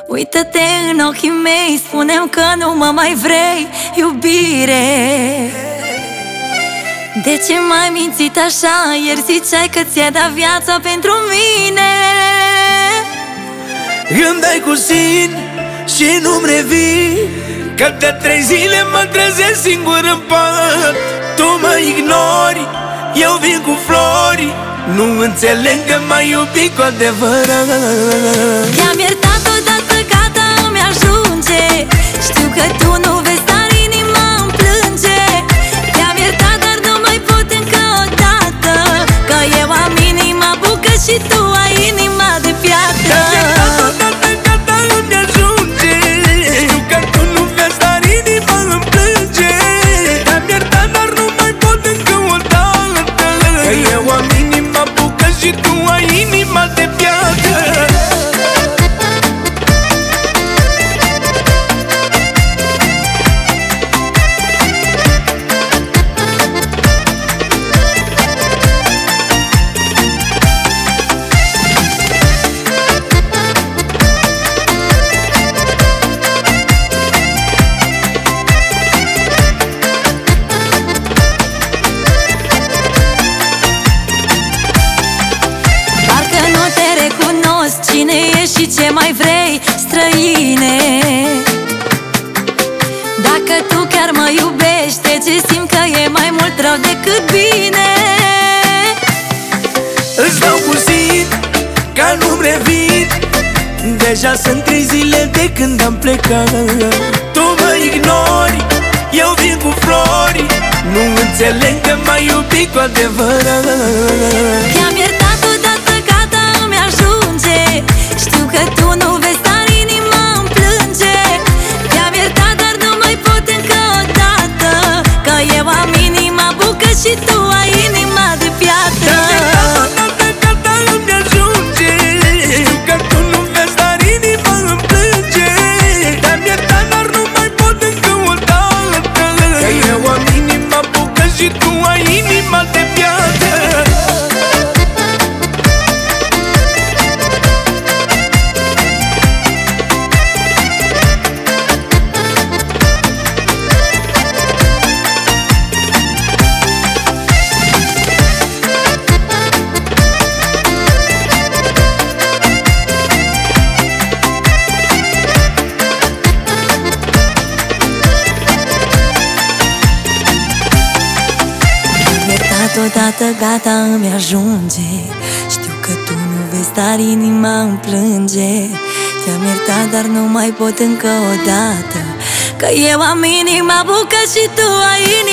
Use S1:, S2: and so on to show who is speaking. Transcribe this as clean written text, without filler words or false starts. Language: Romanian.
S1: Uită-te în ochii mei, spune-mi că nu mă mai vrei, iubire. De ce m-ai mințit așa? Ieri ziceai că ți-ai dat viața pentru mine.
S2: Îmi dai cu sin și nu-mi revii, că de 3 zile mă trezesc singur în pat. Tu mă ignori, eu vin cu flori, nu înțeleg că m-ai iubit cu adevărat.
S1: Te-am iertat odată, gata, îmi ajunge. Știu că tu nu vezi, dar inima îmi plânge. Te-am iertat, dar nu mai pot încă o dată, că eu am inima bucă și tu ai inima de piatră.
S2: Te-am iertat odată, gata, îmi ajunge. Știu că tu nu vezi, dar inima îmi plânge. Te-am iertat, dar nu mai pot încă o dată, că eu am inima bucă și tu ai inima de piatră.
S1: Cine ești și ce mai vrei, străine? Dacă tu chiar mă iubești, de ce simt că e mai mult rău decât bine?
S2: Îți dau cu sin, ca nu-mi revin. Deja sunt 3 zile de când am plecat. Tu mă ignori, eu vin cu flori, nu înțeleg că m-ai iubit cu adevărat.
S1: Te-am iertat odată, gata, îmi ajunge. Știu că tu nu vezi, dar inima îmi plânge. Te-am iertat, dar nu mai pot încă o dată, că eu am inima bucă și tu ai inima de piatră.
S2: Te-am iertat odată, gata, îmi ajunge. Știu că tu nu vezi, dar inima îmi plânge. Te-am iertat, dar nu mai pot încă o dată, că eu am inima bucă și tu ai inima de piatră.
S1: Odată, gata, îmi ajunge. Știu că tu nu vezi, dar inima îmi plânge. Te-am iertat, dar nu mai pot încă o dată, că eu am inima bucă și tu ai inima